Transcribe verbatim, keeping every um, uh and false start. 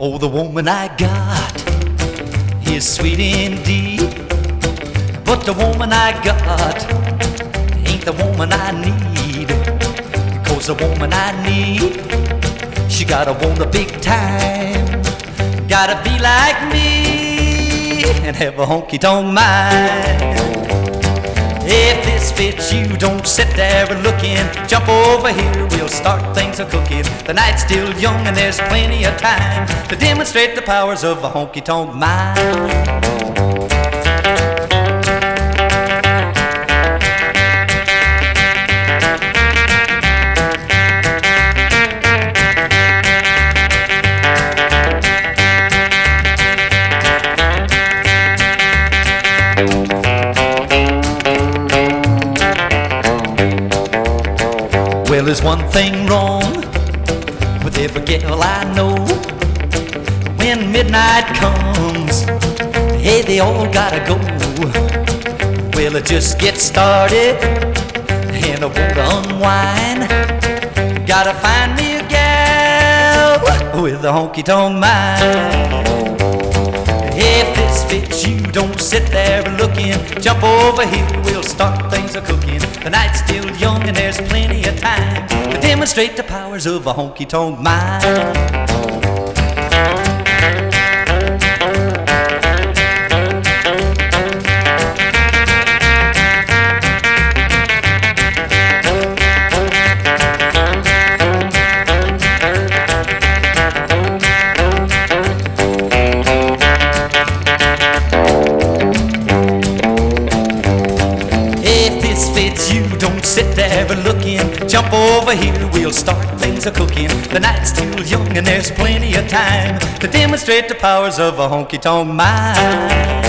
Oh, the woman I got is sweet indeed, but the woman I got ain't the woman I need. Cause the woman I need, she gotta want a big time, gotta be like me and have a honky-tonk mind. If this fits you, don't sit there and look in. Jump over here, we'll start things a-cooking. The night's still young and there's plenty of time to demonstrate the powers of a honky-tonk mind. Well, there's one thing wrong with every girl I know. When midnight comes, hey, they all gotta go. Well, it just gets started and I wanna unwind. Gotta find me a gal with a honky-tonk mind. If this fits you, don't sit there and look in. Jump over here, we'll start things a-cooking. The night's still young and there's plenty of time to demonstrate the powers of a honky-tonk mind. Fits you, don't sit there and look in. Jump over here, we'll start things a-cooking. The night's still young and there's plenty of time to demonstrate the powers of a honky-tonk mind.